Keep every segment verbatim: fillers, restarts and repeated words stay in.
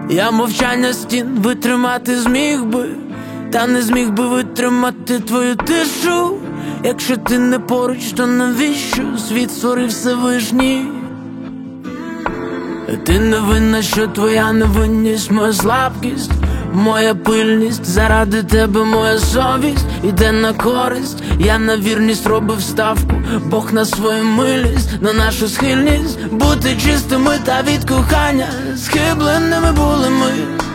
Я мовчання стін витримати зміг би, та не зміг би витримати твою тишу. Якщо ти не поруч, то навіщо світ створив Всевишній? Ти не винна, що твоя невинність, моя слабкість, моя пильність. Заради тебе моя совість іде на користь. Я на вірність робив ставку, Бог на свою милість, на нашу схильність бути чистими та від кохання схибленими були ми.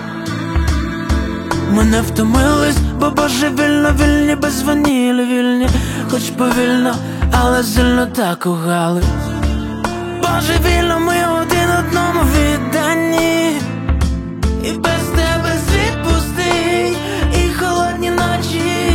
Ми не втомились, бо божевільно вільні, без ванілі вільні, хоч повільно, але сильно так кохались. Божевільно ми один одному віддані, і без тебе світ пустий, і холодні ночі.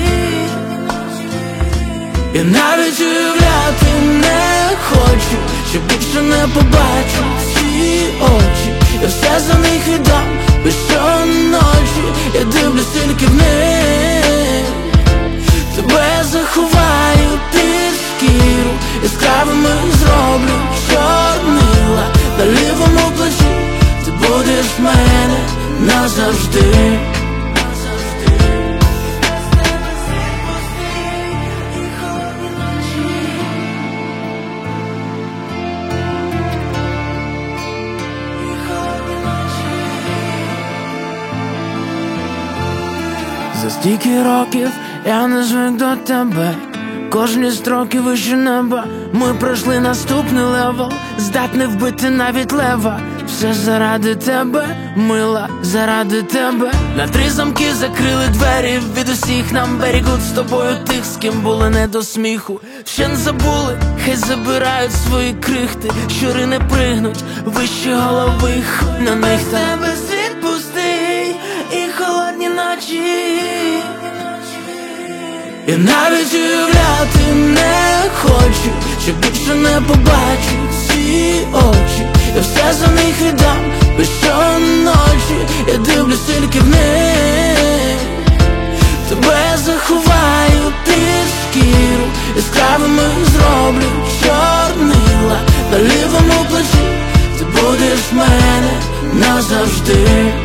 Я навіть уявляти не хочу, що більше не побачу ці очі. Я все за них віддам, бо щоночі я дивлюсь тільки в них. Тебе заховаю під шкіру, яскравими зроблю чорнила. На лівому плечі ти будеш в мене назавжди. За стільки років я не звик до тебе, кожні строки вище неба. Ми пройшли наступний левел, здатний вбити навіть лева. Все заради тебе, мила, заради тебе. На три замки закрили двері, від усіх нам берегуть з тобою тих, з ким були не до сміху. Ще не забули, хай забирають свої крихти, щури не пригнуть вище голови, на них тебе світ пустий, і холодні ночі. Я навіть уявляти не хочу, що більше не побачу ці очі. Я все за них віддам, бо щоночі я дивлюсь тільки в них. Тебе заховаю під шкіру, яскравими зроблю чорнила. На лівому плечі ти будеш в мене назавжди.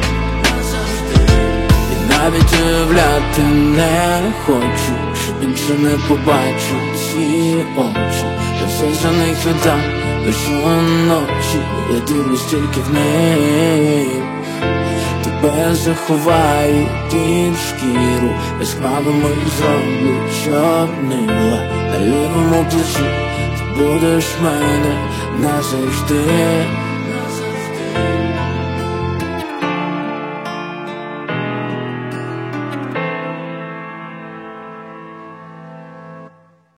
Навіть уявляти не хочу, що більше не побачу ці очі. Я все за них віддам, бо щоночі я дивлюсь тільки в них. Тебе заховаю під шкіру, яскравими зроблю чорнила. На лівому плечі ти будеш в мене назавжди.